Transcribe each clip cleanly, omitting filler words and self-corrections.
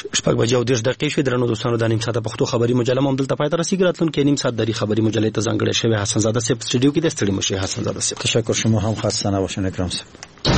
شپږ بجې او 10 دقیقې شوې. درنو دوستانو، د نیم ساعته پښتو خبري مجله هم دلته پای ته رسیدي. راتلونکي نیم ساعت د خبري مجلې ته ځانګړی شوی حسن زاده صاحب استودیو کې د ستړي مشه. حسن زاده صاحب تشکر. شما هم خسته نباشین اکرام صاحب.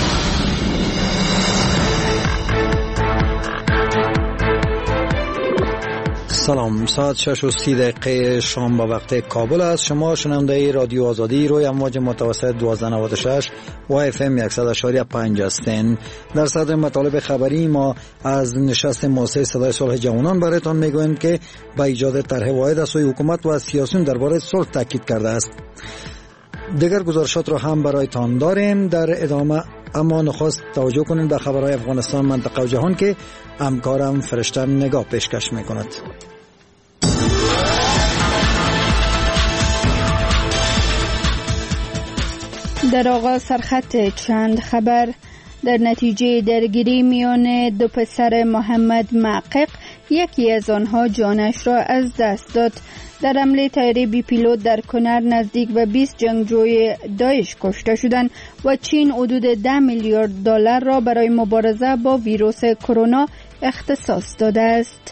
سلام. ساعت 6:30 شام به وقت کابل است. شما شنونده رادیو آزادی روی امواج متوسط 1296 و اف ام 100.5 هستین. در صدر مطالب خبری ما از نشست موسسه صدای صلح جوانان برایتان میگوییم که با ایجاد طرح واحد از سوی حکومت و سیاسیون درباره صلح تاکید کرده است. دیگر گزارشات را هم برایتان داریم در ادامه، اما نخست توجه کنید به خبرهای افغانستان، منطقه و جهان که همکارم فرشته نگاه پیشکش میکند. در آغاز سرخط چند خبر. در نتیجه درگیری میان دو پسر محمد محقق، یکی از آنها جانش را از دست داد. در حمله طیاره بی پیلوت در کنر نزدیک به 20 جنگجوی داعش کشته شدند و چین حدود 10 میلیارد دلار را برای مبارزه با ویروس کرونا اختصاص داده است.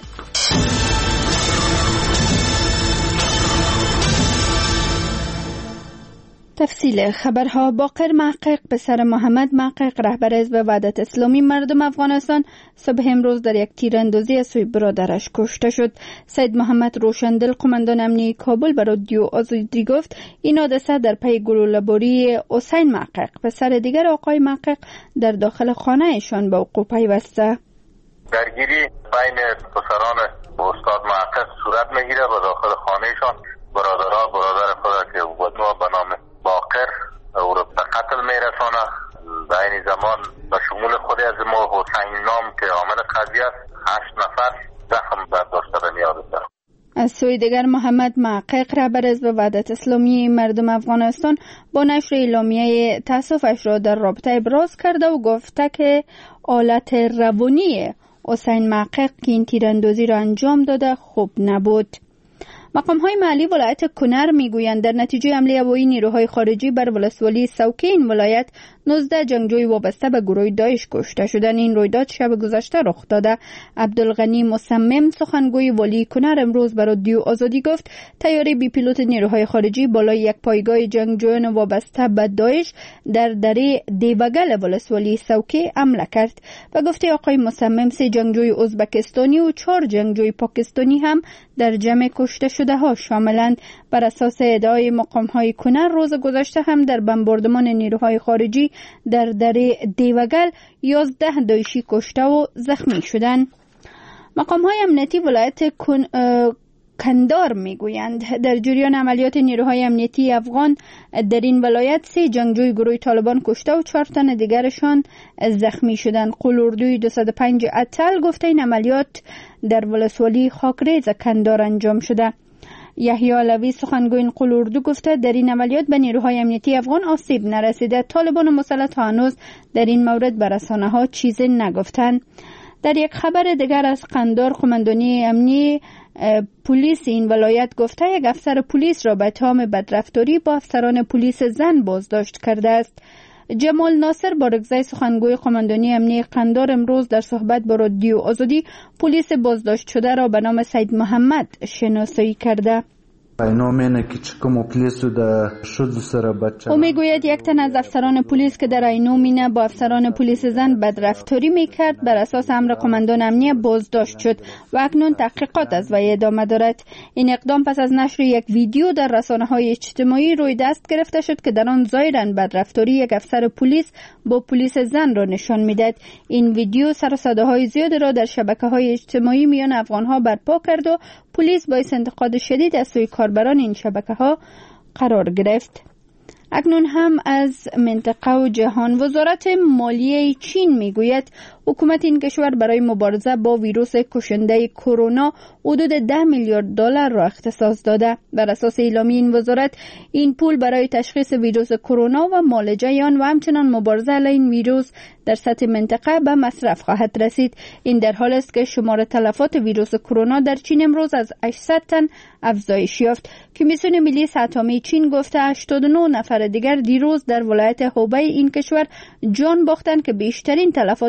تفصیل خبرها. باقر محقق، پسر محمد محقق، رهبر حزب وحدت اسلامی مردم افغانستان، صبح امروز در یک تیراندازی از سوی برادرش کشته شد. سید محمد روشندل، قماندان امنیه کابل، به رادیو آزادی گفت این حادثه در پی گلوله‌باری حسین محقق، پسر دیگر آقای محقق، در داخل خانه‌شان به وقوع پیوسته. درگیری بین پسران استاد محقق صورت میگیره و داخل خانه‌شان برادر خود که به نام باقر او را به قتل میرسانه. در این زمان به شمول خود از ما حسین نام که عامل قضیه است 8 نفر زخم برداشته به نیاز دارند. از سوی دیگر محمد محقق، رهبر حزب وحدت اسلامی مردم افغانستان، با نشر اعلامیه تأسفش را در رابطه ابراز کرده و گفته که حالت روانی حسین محقق که این تیراندازی را انجام داده خوب نبود. مقام‌های محلی ولایت کنر میگویند در نتیجه حمله هوایی نیروهای خارجی بر ولسوالی سوکه این ولایت 19 جنگجوی وابسته به گروه داعش کشته شدند. این رویداد شب گذشته رخ داده. عبدالغنی مصمم، سخنگوی والی کنر، امروز به رادیو آزادی گفت طیاره بی پیلوت نیروهای خارجی بالای یک پایگاه جنگجویان وابسته به داعش در دره دیوگل ولسوالی سوکه حمله کرد و گفته آقای مصمم 3 جنگجوی ازبکستانی و 4 جنگجوی پاکستانی هم در جمع کشته شده ها شاملند. بر اساس ادعای مقام‌های کنر، روز گذشته هم در بمباردمان نیروهای خارجی در دره دیوگل 11 داعشی کشته و زخمی شدند. مقام‌های امنیتی ولایت کندار میگویند در جریان عملیات نیروهای امنیتی افغان در این ولایت 3 جنگجوی گروه طالبان کشته و 4 تن دیگرشان زخمی شدند. قلوردوی 205 اتل گفته این عملیات در ولسوالی خاکریز کندار انجام شده. یحیی علوی، سخنگوی این قلوردو، گفته در این عملیات به نیروهای امنیتی افغان آسیب نرسیده. طالبان و مسلط هنوز در این مورد به رسانه‌ها چیزی نگفتند. در یک خبر دیگر از قندار، قماندانی امنی پلیس این ولایت گفته یک افسر پلیس را به اتهام بدرفتاری با افسران پلیس زن بازداشت کرده است. جمال ناصر، بارگزای سخنگوی قماندانی امنی قندار، امروز در صحبت با رادیو آزادی پلیس بازداشت شده را به نام سید محمد شناسایی کرده. او میگوید یک تن از افسران پلیس که در اینو مینه با افسران پلیس زن بدرفتاری میکرد بر اساس امر قماندان امنیه بازداشت شد و اکنون تحقیقات از وی ادامه دارد. این اقدام پس از نشر یک ویدیو در رسانه‌های اجتماعی روی دست گرفته شد که در آن ظاهراً بدرفتاری یک افسر پلیس با پلیس زن را نشان میداد. این ویدیو سر و صداهای زیاد را در شبکه‌های اجتماعی میان افغان‌ها برپا کرد و پلیس باعث انتقاد شدید از سوی کاربران این شبکه‌ها قرار گرفت. اکنون هم از منطقه و جهان. وزارت مالیه چین میگوید حکومت این کشور برای مبارزه با ویروس کشنده کرونا حدود 10 میلیارد دلار را اختصاص داده. بر اساس اعلامیه این وزارت، این پول برای تشخیص ویروس کرونا و معالجه آن و همچنین مبارزه علیه این ویروس در سطح منطقه به مصرف خواهد رسید. این در حال است که شمار تلفات ویروس کرونا در چین امروز از 800 تن افزایش یافت. کمیسیون ملی سه‌تامه چین گفته 89 نفر دیگر دیروز در ولایت هوبی این کشور جان باختند که بیشترین تلفات ناشی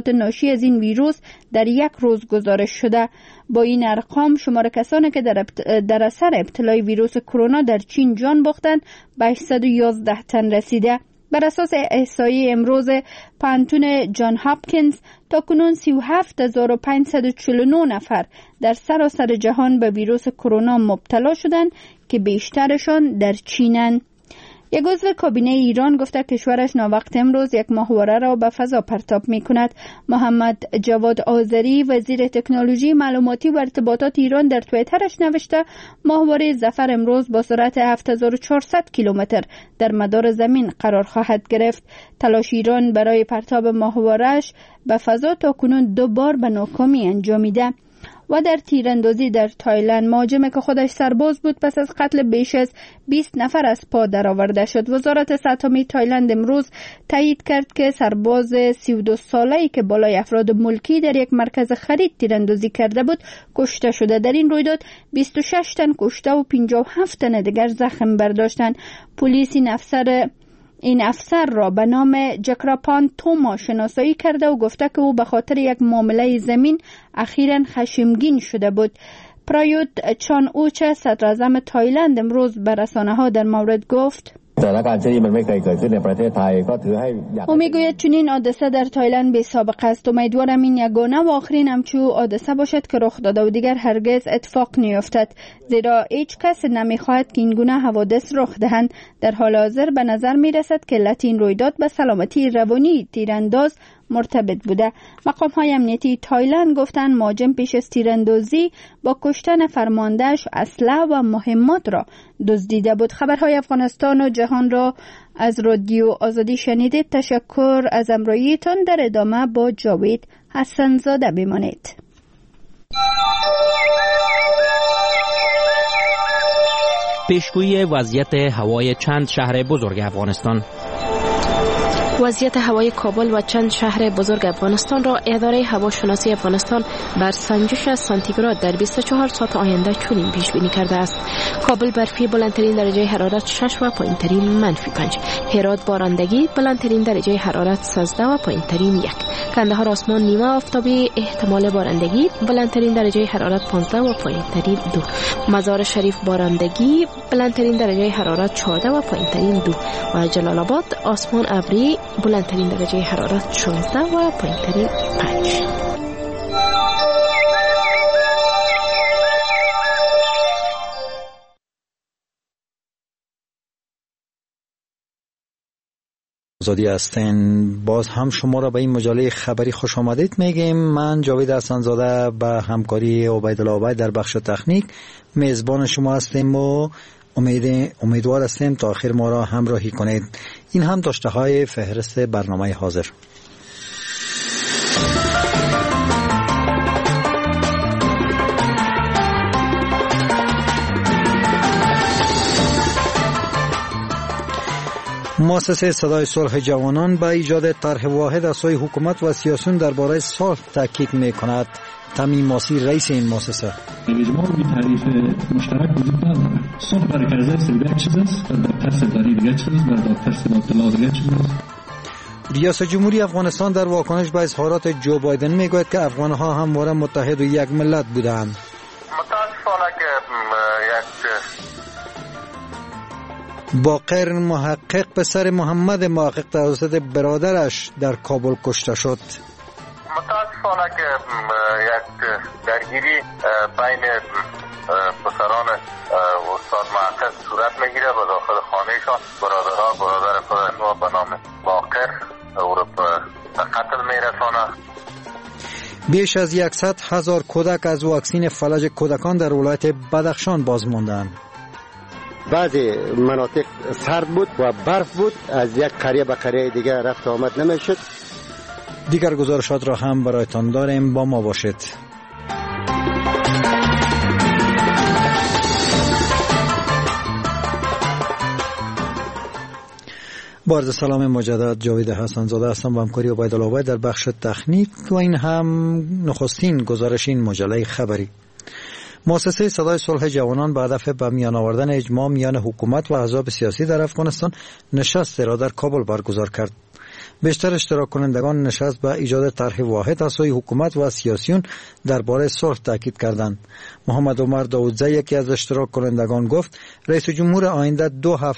ناشی از این ویروس در یک روز گزارش شده. با این ارقام شمار کسانی که در اثر ابتلای ویروس کرونا در چین جان باختند به 811 تن رسیده. بر اساس احصایی امروز پانتون جان هاپکینز تاکنون 37549 نفر در سراسر جهان به ویروس کرونا مبتلا شدند که بیشترشان در چینند. یک عضو کابینه ایران گفته کشورش ناوقت امروز یک ماهواره را به فضا پرتاب می کند. محمد جواد آذری وزیر تکنولوژی معلوماتی و ارتباطات ایران در توییترش نوشته ماهواره ظفر امروز با سرعت 7400 کیلومتر در مدار زمین قرار خواهد گرفت. تلاش ایران برای پرتاب ماهواره‌اش به فضا تاکنون 2 بار به ناکامی انجامیده. و در تیراندازی در تایلند مهاجمی که خودش سرباز بود پس از قتل بیش از 20 نفر از پا درآورده شد. وزارت ستمی تایلند امروز تایید کرد که سرباز 32 ساله‌ای که بالای افراد ملکی در یک مرکز خرید تیراندازی کرده بود کشته شده. در این رویداد 26 تن کشته و 57 تن دیگر زخم برداشتند. پلیس این افسر را به نام جکراپان توما شناسایی کرده و گفته که او به خاطر یک معامله زمین اخیراً خشمگین شده بود. پرایوت چان اوچه صدر اعظم تایلند امروز به رسانه‌ها در مورد گفت او میگوید چنین حادثه در تایلند بی سابقه است. امیدوارم این یگانه و آخرین همچو حادثه باشد که رخ داده و دیگر هرگز اتفاق نیفتد، زیرا هیچ کس نمیخواهد که این گونه حوادث رخ دهند. در حال حاضر به نظر میرسد که علت این رویداد به سلامتی روانی تیرانداز مرتبط بوده. مقام‌های امنیتی تایلند گفتند مهاجم پیش از تیراندازی با کشتن فرماندهش اسلحه و مهمات را دزدیده بود. خبرهای افغانستان و جهان را از رادیو آزادی شنیدید. تشکر از همراهیتان. در ادامه با جاوید حسن‌زاده بمانید. پیشگویی وضعیت هوای چند شهر بزرگ افغانستان. وضعیت هوای کابل و چند شهر بزرگ افغانستان را اداره هواشناسی افغانستان بر سنجش سانتیگراد در 24 ساعت آینده چنین پیش بینی کرده است: کابل برفی، بلندترین درجه حرارت 6 و پایینترین -5. هرات بارندگی، بلندترین درجه حرارت 13 و پایینترین 1. کندهار آسمان نیمه آفتابی، احتمال بارندگی، بلندترین درجه حرارت 15 و پایینترین 2. مزار شریف بارندگی، بلندترین درجه حرارت 14 و پایینترین 2. و جلال آباد آسمان ابری، بلندترین درجه حرارت 16 و پایینترین 5. آزادی هستین. باز هم شما را به این مجله خبری خوش آمدید میگیم. من جاوید حسن‌زاده به همکاری عبیدالله عبید در بخش تکنیک میزبان شما هستیم و امیدوار هستیم تا آخر ما را همراهی کنید. این هم داشته های فهرست برنامه حاضر. مؤسسه صدای صلح جوانان به ایجاد طرح واحد از سوی حکومت و سیاسیون درباره صلح تاکید می‌کند. تمیم ماسی رئیس این مؤسسه: اجماع و تعریف مشترک وجود نداره. صلح برای کرده است دیگه چیز است، در ترس داری دیگه چیز است، در ترس مبتلا دیگه چیز است. ریاست جمهوری افغانستان در واکنش به اظهارات جو بایدن میگوید که افغان‌ها همواره متحد و یک ملت بودند. متاسفانه که باقر محقق پسر محمد محقق توسط برادرش در کابل کشته شد. متاسفانه که یک درگیری بین پسران استاد محقق صورت میگیره و داخل خانهشان برادر خود به نام باقر او را به قتل میرسانه. بیش از 100,000 کودک از واکسین فلج کودکان در ولایت بدخشان باز ماندند. بعضی مناطق سرد بود و برف بود، از یک قریه به قریه دیگه رفت آمد نمیشد. دیگر گزارشات را هم برایتان داریم، با ما باشید. با عرض سلام مجدد، جاوید حسن‌زاده هستم با همکاری عبیدالله عبید در بخش تکنیک و این هم نخستین گزارش این مجله خبری. مؤسسه صدای صلح جوانان به هدف به میان آوردن اجماع میان حکومت و احزاب سیاسی در افغانستان نشست را در کابل برگزار کرد. بیشتر اشتراک کنندگان نشست به ایجاد طرح واحد از سوی حکومت و سیاسیون درباره صلح تاکید کردند. محمد عمر داودزی یکی از اشتراک کنندگان گفت رئیس جمهور آینده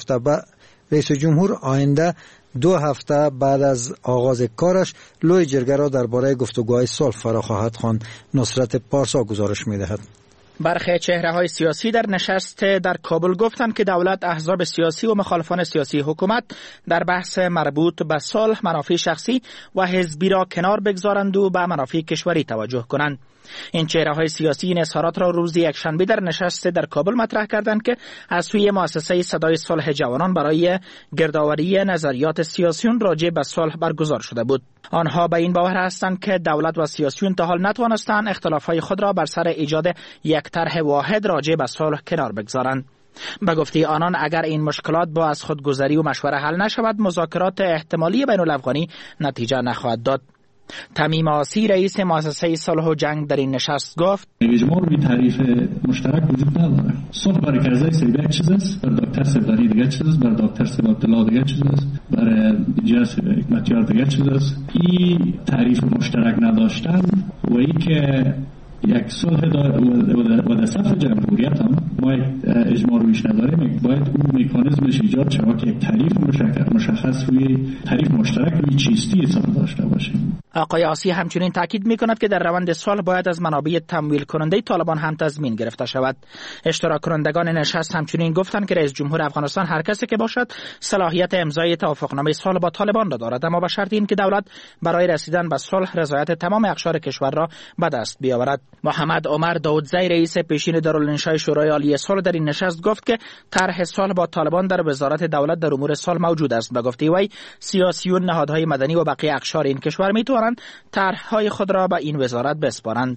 2 هفته بعد از آغاز کارش لوی جرگه را درباره گفتگوهای صلح فرا خواهد خواند. نصرت پارسا گزارش می‌دهد. برخی چهره‌های سیاسی در نشست در کابل گفتند که دولت، احزاب سیاسی و مخالفان سیاسی حکومت در بحث مربوط به صلح منافع شخصی و حزبی را کنار بگذارند و به منافع کشوری توجه کنند. این چهره‌های سیاسی این اظهارات را روز یکشنبه در نشست در کابل مطرح کردند که از سوی مؤسسه صدای صلح جوانان برای گردآوری نظریات سیاسیون راجع به صلح برگزار شده بود. آنها به این باور هستند که دولت و سیاسیون تا حال نتوانستند اختلافات خود را بر سر ایجاد یک طرح واحد راجع به صلح کنار بگذارند. به گفته آنان اگر این مشکلات با از خودگذری و مشوره حل نشود، مذاکرات احتمالی بین الافغانی نتیجه نخواهد داد. تمیم آسی رئیس مؤسسه صلح و جنگ در این نشست گفت اجماع روی تعریف مشترک وجود نداره. صلح برای کرزی سیب یک چیز است، برای دکتر سیبداری دیگه چیز است، برای دکتر سیب عبدالله دیگه چیز است، برای جاس حکمتیار دیگه چیز است. این تعریف مشترک نداشتن و این که یک صلح و در صف جمهوریت هم ما اجماع رویش نداریم، باید اون مکانیزمش ایجاد شود که یک تعریف مشخص روی تعریف مشترک روی چیستی صلح داشته باشیم. آقای آسی همچنین تاکید می‌کند که در روند صلح باید از منابع تمویل کننده طالبان هم تضمین گرفته شود. اشتراک کنندگان نشست همچنین گفتند که رئیس جمهور افغانستان هر کسی که باشد صلاحیت امضای توافقنامه صلح با طالبان را دارد، اما با شرط این که دولت برای رسیدن به صلح رضایت تمام اقشار کشور را به دست بیاورد. محمد عمر داودزی رئیس پیشین دارالانشای شورای عالی صلح در این نشست گفت که طرح صلح با طالبان در وزارت دولت در امور صلح موجود است. به گفته وی سیاسیون، نهادهای مدنی و بقیه اقشار این کشور میتوانند طرحهای خود را به این وزارت بسپارند.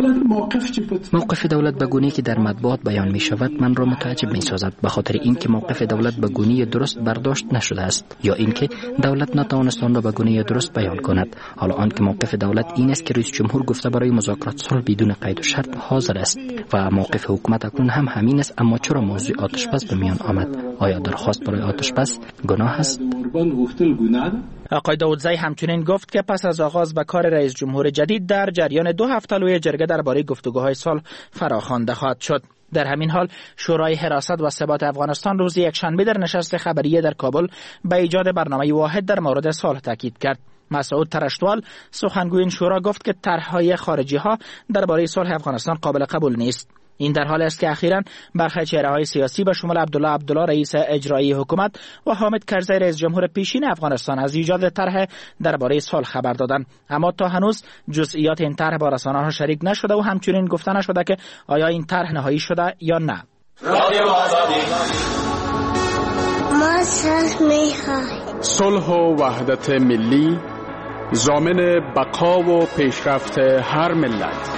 موقف دولت به گونه‌ای که در مطبوعات بیان می شود من را متعجب می سازد، به خاطر اینکه موقف دولت به گونه‌ای درست برداشت نشده است یا اینکه دولت نتوانست آن را به گونه‌ای درست بیان کند. حالا آنکه موقف دولت این است که رئیس جمهور گفته برای مذاکرات صلح بدون قید و شرط حاضر است و موقف حکومت اکنون هم همین است، اما چرا موضوع آتش‌بس به میان آمد؟ آیا درخواست برای آتش‌بس گناه است؟ آقای داودزی همچنین گفت که پس از آغاز به کار رئیس جمهور جدید در جریان 2 هفته لوی جرگه درباره گفتگوهای صلح فراخوانده خواهد شد. در همین حال شورای حراست و ثبات افغانستان روز یکشنبه در نشست خبریه در کابل به ایجاد برنامه واحد در مورد صلح تاکید کرد. مسعود ترشتوال سخنگوی این شورا گفت که طرح‌های خارجی ها درباره صلح افغانستان قابل قبول نیست. این در حالی است که اخیراً برخی چهره‌های سیاسی به شمول عبدالله رئیس اجرایی حکومت و حامد کرزی رئیس جمهور پیشین افغانستان از ایجاد طرح درباره صلح خبر دادند، اما تا هنوز جزئیات این طرح با رسانه‌ها شریک نشده و همچنین گفته نشده که آیا این طرح نهایی شده یا نه. ما صلح و وحدت ملی ضامن بقا و پیشرفت هر ملت.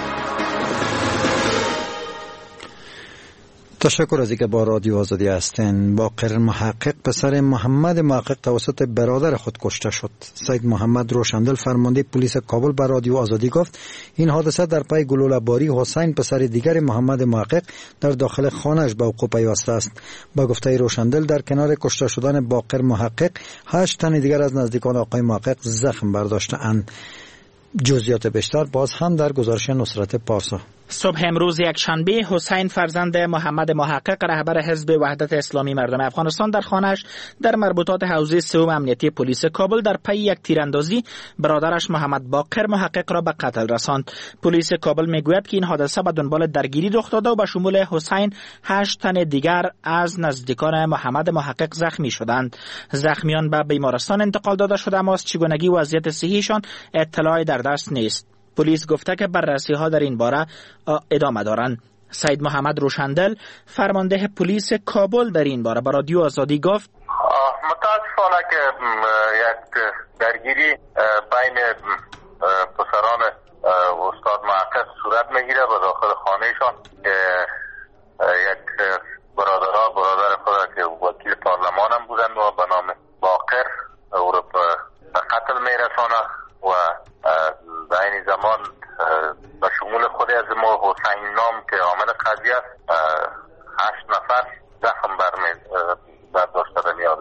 تشکر از اینکه با رادیو آزادی هستین. باقر محقق پسر محمد محقق توسط برادر خود کشته شد. سید محمد روشندل فرمانده پلیس کابل به رادیو آزادی گفت این حادثه در پی گلوله باری حسین پسر دیگر محمد محقق در داخل خانه‌اش به وقوع پیوسته است. با گفته روشندل در کنار کشته شدن باقر محقق 8 تن دیگر از نزدیکان آقای محقق زخم برداشته‌اند. جزئیات بیشتر باز هم در گزارش نصرت پارسا. صبح امروز یکشنبه حسین فرزند محمد محقق رهبر حزب وحدت اسلامی مردم افغانستان در خانه‌اش در مربوطات حوزه 3 امنیتی پلیس کابل در پی یک تیراندازی برادرش محمد باقر محقق را به قتل رساند. پلیس کابل میگوید که این حادثه به دنبال درگیری رخ داده و به شمول حسین 8 تن دیگر از نزدیکان محمد محقق زخمی شدند. زخمیان به بیمارستان انتقال داده شده اما از چگونگی وضعیت صحیشان اطلاعی در دست نیست. پلیس گفته که بررسی‌ها در این باره ادامه دارند. سید محمد روشندل فرمانده پلیس کابل در این باره به رادیو آزادی گفت متاسفانه که یک درگیری بین پسران استاد محقق صورت میگیره و داخل خانهشان که یک برادر خود که وکیل پارلمان هم بودند و به نام باقر او را به قتل میرسانه و در این زمان به شمول خود از ما حسین نام که عامل قضیه است 8 نفر زخم برداشته به نیاز دارم.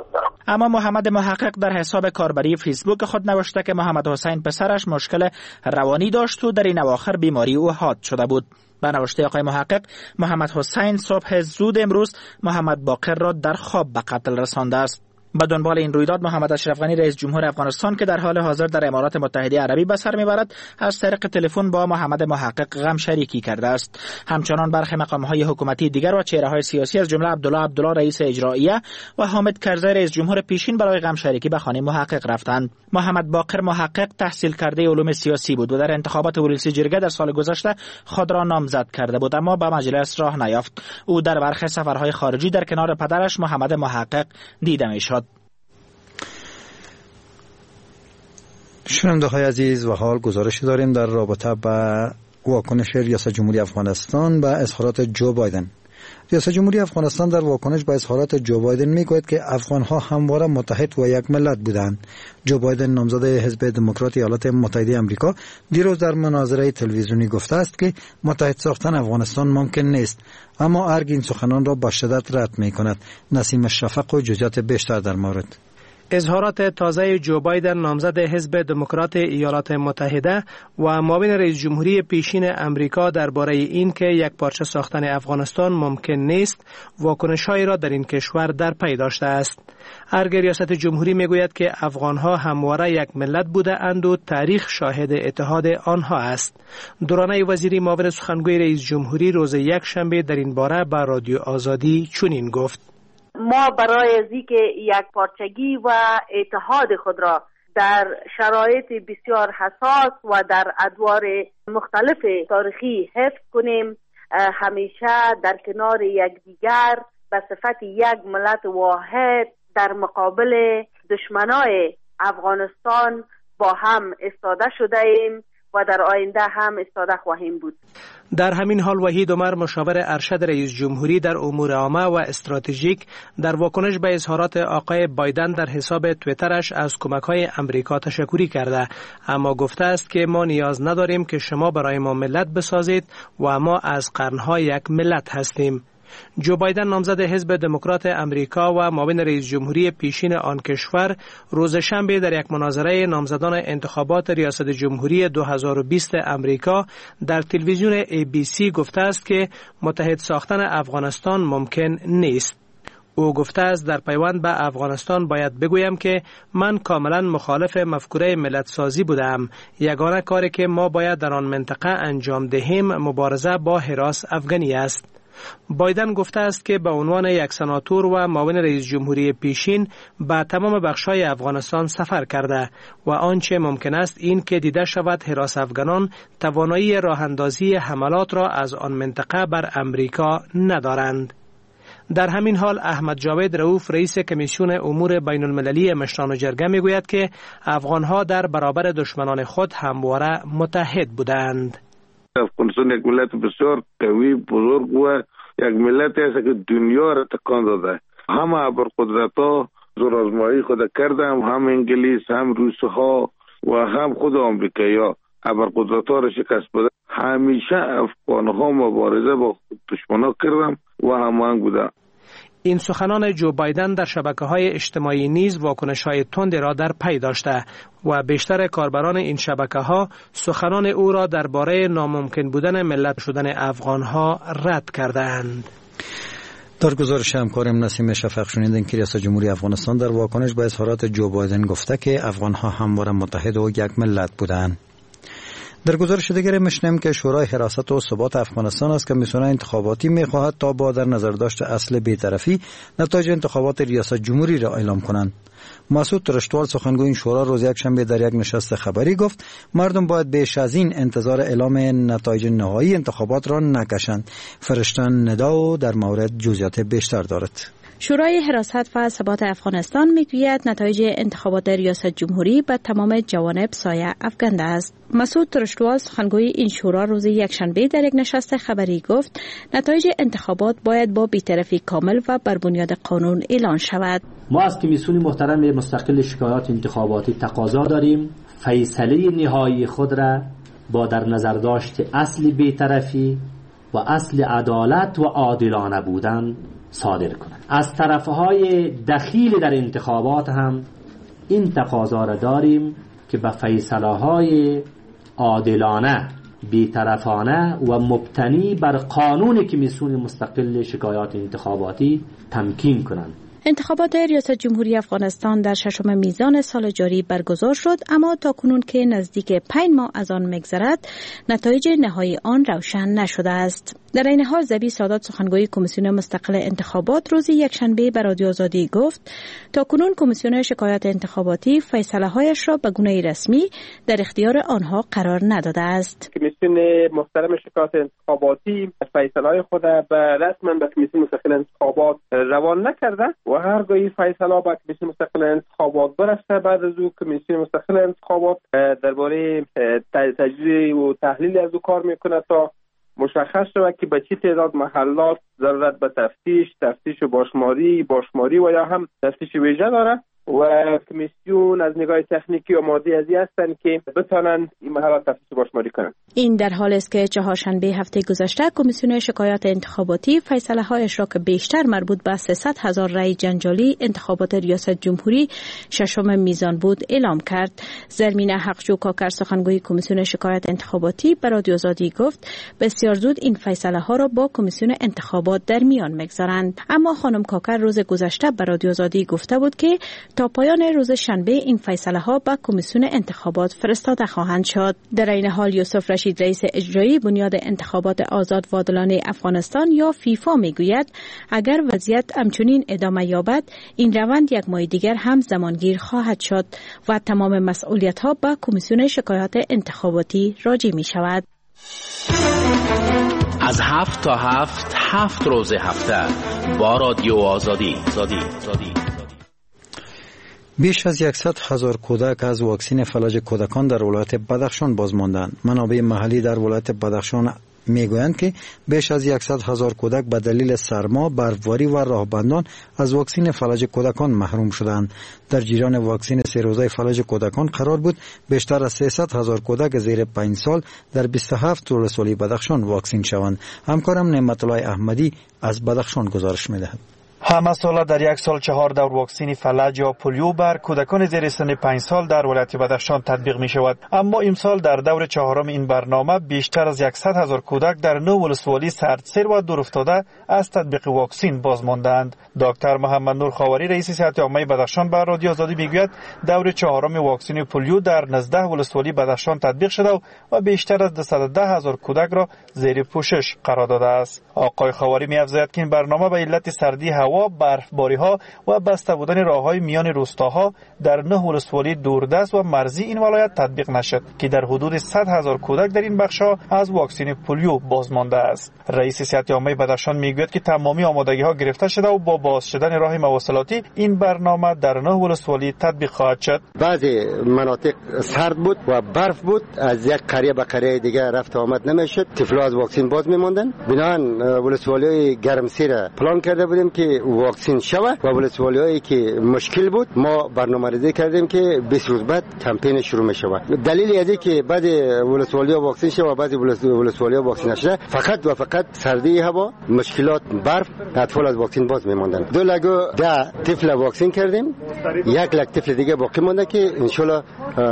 اما محمد محقق در حساب کاربری فیسبوک خود نوشته که محمد حسین پسرش مشکل روانی داشت و در این اواخر بیماری او حاد شده بود. به نوشته آقای محقق، محمد حسین صبح زود امروز محمد باقر را در خواب به قتل رسانده است. به دنبال این رویداد محمد اشرف غنی رئیس جمهور افغانستان که در حال حاضر در امارات متحده عربی به سر میبرد از طریق تلفن با محمد محقق غم شریکی کرده است. همچنان برخی مقامهای حکومتی دیگر و چهره‌های سیاسی از جمله عبدالله رئیس اجراییه و حامد کرزی رئیس جمهور پیشین برای غم شریکی به خانه محقق رفتند. محمد باقر محقق تحصیل کرده علوم سیاسی بود و در انتخابات ولسی جرگه در سال گذشته خود را نامزد کرده بود، اما به مجلس راه نیافت. او در برخی سفرهای خارجی در کنار پدرش محمد محقق دیده میشد. شنونده‌های عزیز و حال گزارشی داریم در رابطه با واکنش ریاست جمهوری افغانستان به اظهارات جو بایدن. ریاست جمهوری افغانستان در واکنش به اظهارات جو بایدن میگوید که افغان‌ها همواره متحد و یک ملت بودند. جو بایدن نامزد حزب دموکرات ایالات متحده آمریکا دیروز در مناظره تلویزیونی گفته است که متحد ساختن افغانستان ممکن نیست، اما ارگ این سخنان را با شدت رد می‌کند. نسیم شفق و جزئیات بیشتر در مورد اظهارات تازه جو بایدن نامزد حزب دموکرات ایالات متحده و معاون رئیس جمهوری پیشین امریکا درباره این که یک پارچه ساختن افغانستان ممکن نیست، واکنش‌هایی را در این کشور در پی داشته است. ارگ ریاست جمهوری میگوید که افغان‌ها همواره یک ملت بوده اند و تاریخ شاهد اتحاد آنها است. دورانه وزیری معاون سخنگوی رئیس جمهوری روز یکشنبه در این باره به رادیو آزادی چنین گفت: ما برای از اینکه یک پارچگی و اتحاد خود را در شرایط بسیار حساس و در ادوار مختلف تاریخی حفظ کنیم، همیشه در کنار یکدیگر به صفت یک ملت واحد در مقابل دشمنای افغانستان با هم ایستاده شده ایم و در آینده هم ایستاده خواهیم بود. در همین حال وحید عمر مشاور ارشد رئیس جمهوری در امور عامه و استراتژیک در واکنش به اظهارات آقای بایدن در حساب توییترش از کمک‌های امریکا تشکری کرده، اما گفته است که ما نیاز نداریم که شما برای ما ملت بسازید و ما از قرن‌ها یک ملت هستیم. جو بایدن نامزد حزب دموکرات امریکا و معاون رئیس جمهوری پیشین آن کشور روز شنبه در یک مناظره نامزدان انتخابات ریاست جمهوری 2020 امریکا در تلویزیون ABC گفته است که متحد ساختن افغانستان ممکن نیست. او گفته است در پیوند به افغانستان باید بگویم که من کاملا مخالف مفکوره ملت سازی بودم. یگانه کاری که ما باید در آن منطقه انجام دهیم مبارزه با هراس افغانی است. بایدن گفته است که به عنوان یک سناتور و معاون رئیس جمهوری پیشین به تمام بخش‌های افغانستان سفر کرده و آنچه ممکن است این که دیده شود هراس افغانان توانایی راه اندازی حملات را از آن منطقه بر امریکا ندارند. در همین حال احمد جاوید رؤوف رئیس کمیسیون امور بین المللی مشران جرگه میگوید که افغانها در برابر دشمنان خود همواره متحد بودند. افغانستان یک ملت بسیار قوی، بزرگ و یک ملت است که دنیا را تکان داده. همه ابرقدرت‌ها زورآزمایی خود کردند، هم انگلیس، هم روس‌ها و هم خود آمریکایی‌ها ابرقدرت‌ها را شکست دادند. همیشه افغان‌ها مبارزه با دشمنان کردند و هماهنگ بودند. این سخنان جو بایدن در شبکه‌های اجتماعی نیز واکنش‌های تند را در پی داشته و بیشتر کاربران این شبکه‌ها سخنان او را درباره ناممکن بودن ملت شدن افغان‌ها رد کردند. در گزارش همکارم نسیم شفق شنیدین که ریاست جمهوری افغانستان در واکنش به اظهارات جو بایدن گفته که افغان‌ها همواره متحد و یک ملت بودند. در گزارش دیگر می‌شنویم که شورای حراست و ثبات افغانستان از کمیسیون انتخاباتی می‌خواهد تا با در نظر داشت اصل بی‌طرفی نتایج انتخابات ریاست جمهوری را اعلام کنند. مسعود ترشتوال سخنگوی این شورا روز یکشنبه در یک نشست خبری گفت مردم باید بیش از این انتظار اعلام نتایج نهایی انتخابات را نکشند. فرشتن نداو در مورد جزئیات بیشتر دارد. شورای حراست و ثبات افغانستان میگوید نتایج انتخابات ریاست جمهوری به تمام جوانب سایه افکنده است. مسعود ترشتوال سخنگوی این شورا روز یکشنبه در یک نشست خبری گفت نتایج انتخابات باید با بی‌طرفی کامل و بر بنیاد قانون اعلان شود. ما از کمیسیون محترم مستقل شکایات انتخاباتی تقاضا داریم فیصله نهایی خود را با در نظر داشت اصل بی‌طرفی و اصل عدالت و عادلانه بودن صادر کنند. از طرفهای دخیل در انتخابات هم این تقاضا را داریم که به فیصله‌های عادلانه، بی‌طرفانه و مبتنی بر قانون کمیسیون مستقل شکایات انتخاباتی تمکین کنند. انتخابات ریاست جمهوری افغانستان در 6 میزان سال جاری برگزار شد، اما تاکنون که نزدیک 5 ماه از آن می‌گذرد نتایج نهایی آن روشن نشده است. در این حال زبی سادات سخنگوی کمیسیون مستقل انتخابات روز یکشنبه به رادیو آزادی گفت تاکنون کمیسیون شکایات انتخاباتی فیصله‌هایش را به گونه رسمی در اختیار آنها قرار نداده است. کمیسیون محترم شکایات انتخاباتی فیصله‌های خود به رسما به کمیسیون مستقل انتخابات روان نکرده و هرگاه فیصله به کمیسیون مستقل انتخابات برسه، بعد از او کمیسیون مستقل انتخابات درباره تجزیه و تحلیل از او کار میکنه تا مشخص شود که به چه تعداد محلات ضرورت به تفتیش باشماری و یا هم تفتیش ویژه داره و کمیسیون از نگاه تکنیکی آماده ازی هستند که بتانن این محلات تفتیش باشماری کنند. این در حال است که چهارشنبه هفته گذشته کمیسیون شکایات انتخاباتی فیصله هایش را که بیشتر مربوط به 300,000 رای جنجالی انتخابات ریاست جمهوری 6 میزان بود اعلام کرد. زرمینه حقجو کاکر سخنگوی کمیسیون شکایات انتخاباتی به رادیو آزادی گفت بسیار زود این فیصله ها را با کمیسیون انتخابات در میان میگذارند. اما خانم کاکر روز گذشته به رادیو آزادی گفته بود که تا پایان روز شنبه این فیصله ها به کمیسیون انتخابات فرستاده خواهند شد. در این حال یوسف رشید رئیس اجرایی بنیاد انتخابات آزاد و عادلانه افغانستان یا فیفا میگوید اگر وضعیت همچنین ادامه یابد این روند یک ماه دیگر هم زمانگیر خواهد شد و تمام مسئولیت ها به کمیسیون شکایات انتخاباتی راجع می شود. از 7 تا 7 روز هفته با رادیو آزادی. بیش از 100,000 کودک از واکسن فلج کودکان در ولایت بدخشان باز ماندند. منابع محلی در ولایت بدخشان میگویند که بیش از 100,000 کودک به دلیل سرما، برفباری و راهبندان از واکسن فلج کودکان محروم شدند. در جریان واکسن 3 روزه فلج کودکان قرار بود بیشتر از 300,000 کودک زیر 5 سال در 27 ولسوالی بدخشان واکسن شوند. همکارم نعمت الله احمدی از بدخشان گزارش می‌دهد. همه ساله در یک سال 4 دور واکسن فلج یا پولیو بر کودکان زیر سن 5 سال در ولایت بدخشان تطبیق می شود. اما امسال در دور 4 این برنامه بیشتر از 100,000 کودک در 9 ولسوالی سردسیر و دور افتاده از تطبیق واکسن باز ماندند. دکتر محمد نور خاوری رئیس صحت عامه بدخشان به رادیو آزادی میگوید دور 4 واکسن پولیو در 19 ولسوالی بدخشان تطبیق شده و بیشتر از 210,000 کودک را زیر پوشش قرار داده است. آقای خاوری می‌افزاید که این برنامه به علت سردی هوا، برفباری ها و بسته بودن راههای میان روستاها در 9 ولسوالی دوردست و مرزی این ولایت تطبیق نشد که در حدود 100,000 کودک در این بخش‌ها از واکسن پولیو باز مانده است. رئیس صحت عامه بدخشان میگوید که تمامی آمادگی‌ها گرفته شده و با باز شدن راه مواصلاتی این برنامه در 9 ولسوالی تطبیق خواهد شد. بعضی مناطق سرد بود و برف بود، از یک قریه به قریه دیگه رفت آمد نمیشد، طفلا از واکسن باز میماندن. بنابراین ولسوالی گرمسیر پلان کرده بودیم که واکسن شوه و ولسوالیایی که مشکل بود ما برنامه‌ریزی کردیم که 20 روز بعد کمپین شروع میشوه. دلیلی ازی که بعد ولسوالیا واکسن شوه و بعد ولسوالیا واکسن نشده فقط و فقط سردی هوا، مشکلات برف، اطفال از واکسن باز میماندن. 2 لگو 10 طفل واکسن کردیم، 1 لگ طفل دیگه باقی مونده که ان شاء الله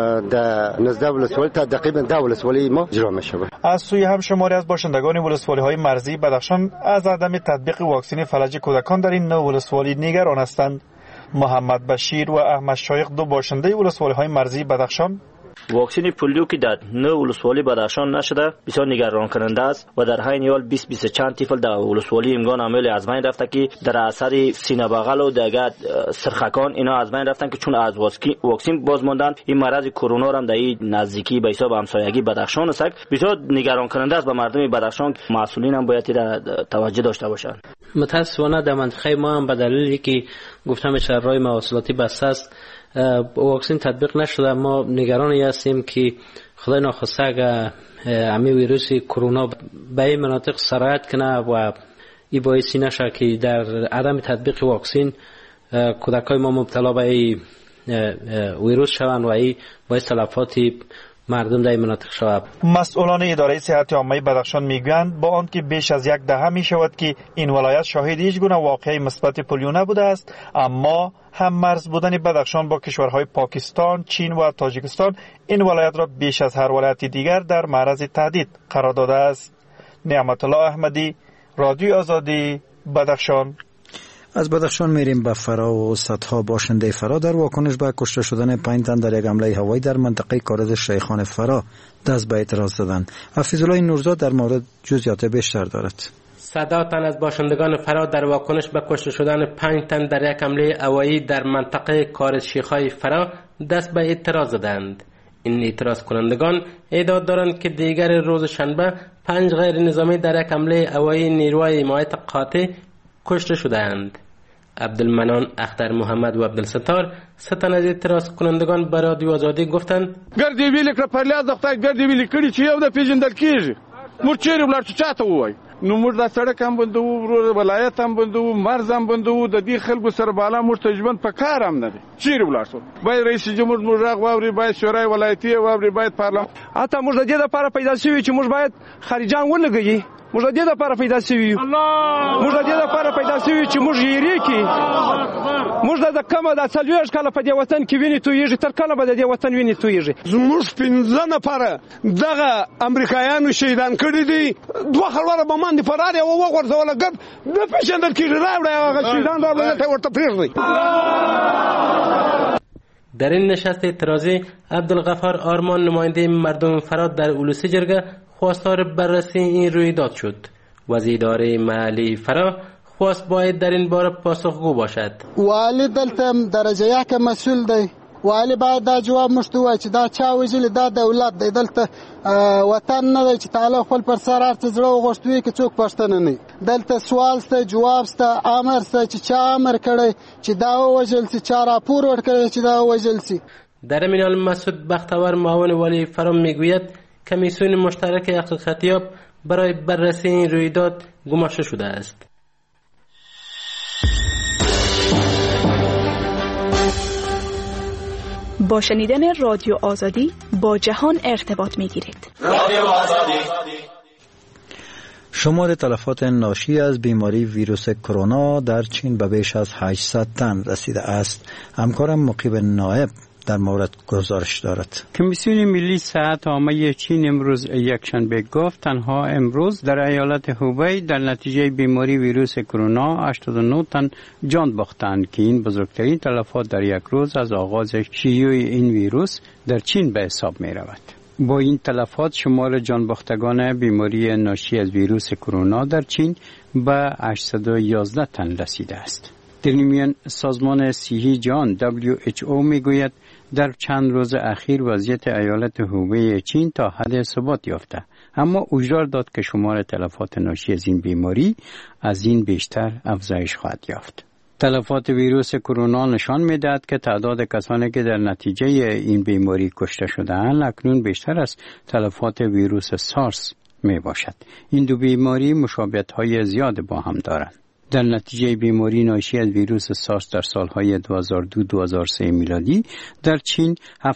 در 19 ولسوالی تا تقریبا 10 ولسوالی ما اجرا میشه. از سوی هم شماری از باشندگان ولسوالی‌های مرزی بدخشان از عدم تطبیق واکسن فلج کودکان در این 9 ولسوالی نگران هستند. محمد بشیر و احمد شایق 2 باشنده ولسوالی‌های مرزی بدخشان واکسن پولیو که در 9 ولسوالی بدخشان نشده بسیار نگران کننده است و در حین حال 20 چند طفل در ولسوالی امگان عمل از بین رفته که در اثر سینه بغل و دیگر سرخکان اینا از بین رفتن که چون از واکسن باز ماندن. این مرض کرونا هم در این نزدیکی به حساب همسایگی بدخشان است. بسیار نگران کننده است. به مردم بدخشان مسئولین هم باید توجه داشته باشند. متاسفانه در منطقه ما هم به دلیلی که گفتم راه مواصلاتی بسته است واکسن تطبیق نشده. ما نگران هستیم که خدای ناخواسته اگر همین ویروس کرونا به این مناطق سرایت کنه و این باعثی نشه که در عدم تطبیق واکسن کودکای ما مبتلا به ویروس شوند و این باعث تلفات مردم در مناطق شواب. مسئولان اداره صحت عامه بدخشان میگویند با آنکه بیش از یک دهه می شود که این ولایت شاهد هیچ گونه واقعه مثبت پولیو نبوده است، اما هم مرز بودن بدخشان با کشورهای پاکستان، چین و تاجیکستان این ولایت را بیش از هر ولایت دیگر در معرض تهدید قرار داده است. نعمت الله احمدی، رادیو آزادی، بدخشان. از بدخشان میریم به فرا و صدها باشنده فرا در واکنش به کشته شدن 5 تن در یک حمله هوایی در منطقه کارز شیخان فرا دست به اعتراض زدند. حفیظالله نورزاد در مورد جزئیات بیشتر دارد. صدها تن از باشندگان فرا در واکنش به کشته شدن 5 تن در یک حمله هوایی در منطقه کارز شیخان فرا دست به اعتراض زدند. این اعتراض کنندگان ادعا دارند که دیگر روز شنبه 5 غیر نظامی در یک حمله هوایی نیروی حمایت قاطع کشته شدند. عبدالمنان اختر محمد و عبدالستار ستن از اعتراض کنندگان به رادیو آزادی گفتند ګردې ویلې کړه پرلیاز د خدای ګردې ویلې کړي چې یو د پیژندل کېږي موږ چیرې ولاړ چې چاته ووایو نو موږ دا سړک هم بندوو ولایت هم بندوو مرز هم بندوو د دې خلکو سره بالا موږ ته ژوند په کار هم نه دی چیرې ولاړ شو باید رئیس جمهور موږ غږ واوري باید شورای ولایتي واوري باید پارلمان حتی موږ د دې لپاره پیدا شوي چې موږ باید خارجان ولګوي موږ د دې لپاره پیدا شوي موږ د دې لپاره پیدا شوي چې موږ یې کې موږ د کمه د 40 کاله په دې وطن کې ویني تویږي تر کله به د دې وطن ویني تویږي زموږ 15 نفره دغه امریکایانو شهیدان کړي دي دوه خلوره به باندې فرار او وغورځول ګب د پیژندل کېږي راوړی هغه شهیدان راوړل ته ورته پرېږدي. در این نشست اعتراضی عبدالغفار آرمان نماینده مردم فراد در اولوسی جرگه خواستار بررسی این رویداد شد. وزیر اداره محلی فرا خواست باید در این باره پاسخگو باشد. والی دلته درجه یک مسئول دی والی باید دا جواب مشتوی چې دا چا وجلی دا دولت دی دلته وطن نه دی چې تعالی خپل پر سر ارته زړه وغوښتوي کې څوک پښتنه نه دلته سوال سته جواب سته امر سته چې چا امر کړی چې دا وجل چې چا راپور ورکړی چې دا وجل سي. در این حال مسعود بختور معاون والی فرا میگوید کمیسیون مشترک حقیقتیاب برای بررسی این رویداد گماشته شده است. با شنیدن رادیو آزادی با جهان ارتباط میگیرید. رادیو آزادی. شمار تلفات ناشی از بیماری ویروس کرونا در چین به بیش از 800 تن رسیده است. همکارم مقیب نائب در مورد گزارش دارد. کمیسیون ملی صحت عامه چین امروز یکشنبه گفت تنها امروز در ایالت هوبی در نتیجه بیماری ویروس کرونا 89 تن جان باختند که این بزرگترین تلفات در یک روز از آغاز شیوع این ویروس در چین به حساب می رود. با این تلفات شمار جان باختگان بیماری ناشی از ویروس کرونا در چین به 811 تن رسیده است. در این میان سازمان صحی جهان WHO میگوید در چند روز اخیر وضعیت ایالت هوبی چین تا حد ثبات یافته، اما هشدار داد که شمار تلفات ناشی از این بیماری از این بیشتر افزایش خواهد یافت. تلفات ویروس کرونا نشان می‌دهد که تعداد کسانی که در نتیجه این بیماری کشته شده‌اند اکنون بیشتر از تلفات ویروس سارس میباشد. این دو بیماری مشابهت‌های زیاد با هم دارند. در نتیجه بیماری ناشی از ویروس سارس در سالهای 2002-2003 میلادی در چین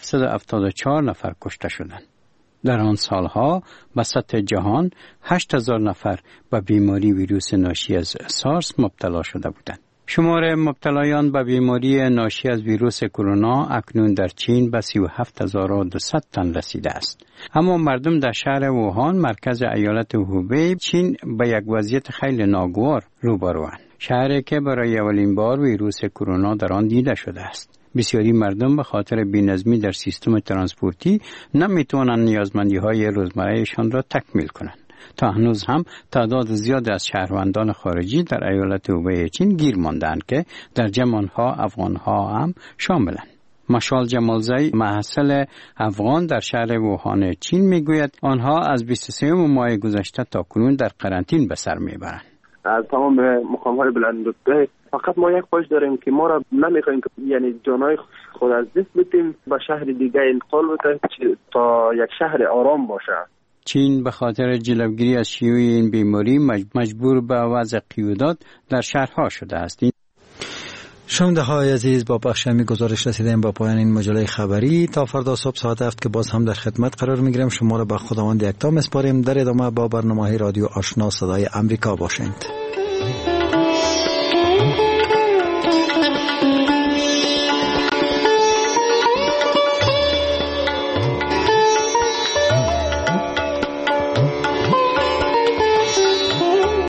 774 نفر کشته شدند. در آن سالها به سطح جهان 8000 نفر به بیماری ویروس ناشی از سارس مبتلا شده بودند. شمار مبتلایان به بیماری ناشی از ویروس کرونا اکنون در چین به 37200 تن رسیده است. اما مردم در شهر ووهان مرکز ایالت هوبی چین به یک وضعیت خیلی ناگوار روبروند. شهری که برای اولین بار ویروس کرونا در آن دیده شده است. بسیاری مردم به خاطر بی‌نظمی در سیستم ترانسپورتی نمیتوانند نیازمندی‌های روزمره‌شان را تکمیل کنند. تا هنوز هم تعداد زیاد از شهروندان خارجی در ایالت هوبی چین گیر ماندند که در جمع آنها افغان‌ها هم شاملند. مشال جمالزی محصل افغان در شهر ووهان چین میگوید آنها از 23 ماه گذشته تا کنون در قرنطینه به سر میبرند. از تمام مقام‌های بلند رتبه فقط ما یک خواهش داریم که ما را نمیخوایم که یعنی جانای خود از دست بدیم به شهر دیگه انتقال بدیم تا یک شهر آرام باشه. چین به خاطر جلوگیری از شیوع این بیماری مجبور به وضع قیودات در شهرها شده است. شنونده های عزیز، با پخش همی گزارش رسیدیم با پایان این مجله خبری. تا فردا صبح ساعت 7 که باز هم در خدمت قرار میگیریم. شما را به خداوند یکتا میسپاریم. در ادامه با برنامه رادیو آشنا صدای امریکا باشید.